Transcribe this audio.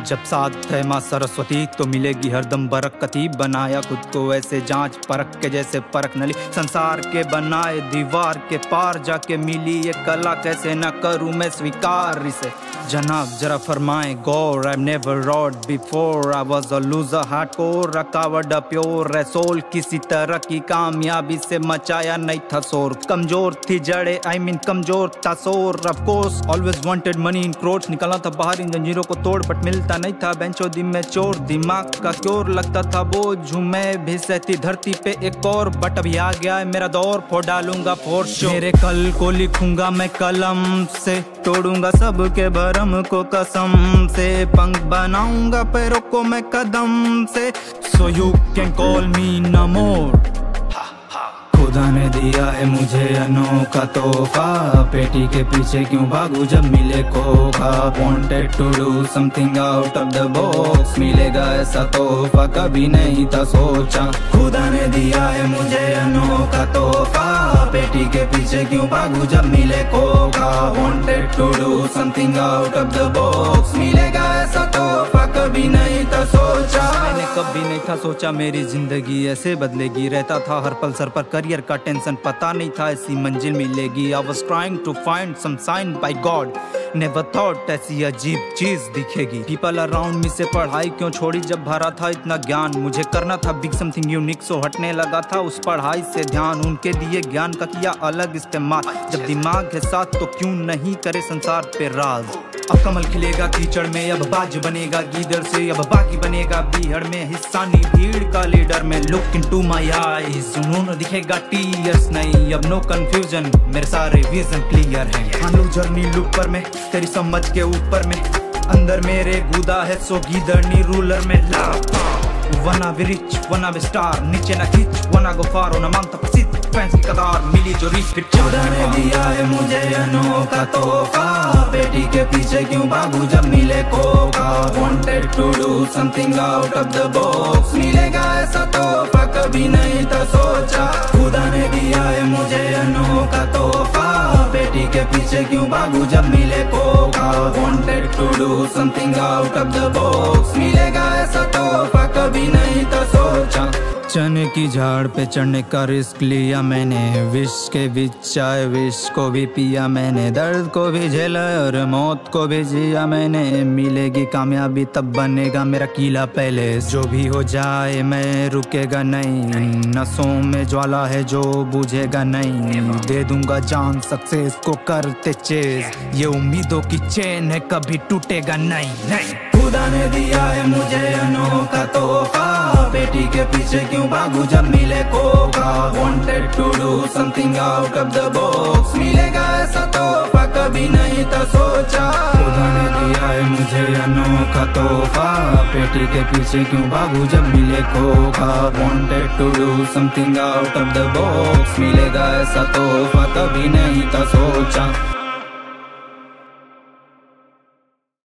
जब साथ है माँ सरस्वती तो मिलेगी हरदम बरकती। बनाया खुद को ऐसे जांच परख के जैसे परख नली। संसार के बनाए दीवार के पार जाके मिली ये कला, कैसे न करूं मैं स्वीकार इसे। जनाब जरा फरमाएं गौर, I've never roared before, I was a loser hardcore, रकावट प्योर सोल। किसी तरह की कामयाबी से मचाया नहीं था शोर। कमजोर थी जड़े I mean कमजोर था शोर। Of course always wanted money in crores, निकला था बाहर इन जंजीरों को तोड़ बट मिलता नहीं था बेंचो दिन में चोर। दिमाग का क्योर लगता था बोझ, मैं भी सहती धरती पे एक और, बट अभी आ गया है मेरा दौर, फोड़ डालूंगा फोर शो। मेरे कल को लिखूंगा मैं कलम से, तोड़ूंगा सबके भरम को कसम से, पंख बनाऊंगा पैरों को मैं कदम से। So you can call me Namor। खुदा ने दिया है मुझे अनोखा तोहफा, पेटी के पीछे क्यों भागू जब मिले खोखा। Wanted to do something out of the box, मिलेगा ऐसा तोहफा कभी नहीं था सोचा। खुदा ने दिया है मुझे अनोखा तोहफा, पेटी के पीछे क्यों भागू जब मिले खोखा। Wanted to do something out of the box, मिलेगा ऐसा तोहफा कभी नहीं था सोचा। मैंने कभी नहीं था सोचा मेरी जिंदगी ऐसे बदलेगी। रहता था हर पल सर पर करियर का टेंशन, पता नहीं था ऐसी मंजिल मिलेगी। I was trying to find some sign by God, never thought ऐसी अजीब चीज दिखेगी। People around me से पढ़ाई क्यों छोड़ी जब भरा था इतना ज्ञान। मुझे करना था big something unique, सो हटने लगा था उस पढ़ाई से ध्यान। उनके दिए ज्ञान का किया अलग इस्तेमाल, जब दिमाग है साथ तो क्यों नहीं करे संसार पे राज। अब कमल खिलेगा कीचड़ में, अब बाज बनेगा गीदड़ से, अब बाकी बनेगा बीहड़ में। हिस्सा नहीं भीड़ का लीडर में, लुक इनटू माय आईज, उन्होंने दिखेगा टीयर्स नहीं। अब नो कंफ्यूजन, मेरे सारे विजन क्लियर हैं। आलू जर्नी लुक पर में, तेरी समझ के ऊपर में, अंदर मेरे गुदा है सो गीदड़नी रूलर में। Wanna be rich wanna be star, नीचे ना खींच वना गो फार, ना मांगता प्रसिद्ध फैंस की कतार, मिली जो रिच फिर खुदा ने दिया है मुझे अनोखा तोहफा, पेटी के पीछे क्यों भागू जब मिले खोखा। Wanted to do something out of the box, मिलेगा ऐसा तोहफा कभी नहीं था सोचा। खुदा ने दिया है मुझे अनोखा तोहफा, पेटी के पीछे क्यों भागू जब मिले खोखा। Wanted to do something out of the box, मिलेगा ऐसा तोहफा कभी नहीं था सोचा। चने की झाड़ पे चढ़ने का रिस्क लिया मैंने, विष के बीच आए विष को भी पिया मैंने, दर्द को भी झेला और मौत को भी जिया मैंने। मिलेगी कामयाबी तब बनेगा मेरा किला पहले, जो भी हो जाए मैं रुकेगा नहीं। नसों में ज्वाला है जो बुझेगा नहीं, दे दूंगा जान सक्सेस को करते चेज, ये उम्मीदों की चेन है कभी टूटेगा नहीं। खुदा ने दिया है मुझे अनोखा तोहफा, पेटी के पीछे क्यों भागू जब मिले खोखा। Wanted to do something out of the box, मिलेगा ऐसा तोहफा कभी नहीं था सोचा। खुदा ने दिया है मुझे अनोखा तोहफा, पेटी के पीछे क्यों भागू जब मिले खोखा। Wanted to do something out of the box, मिलेगा ऐसा तोहफा कभी नहीं था सोचा।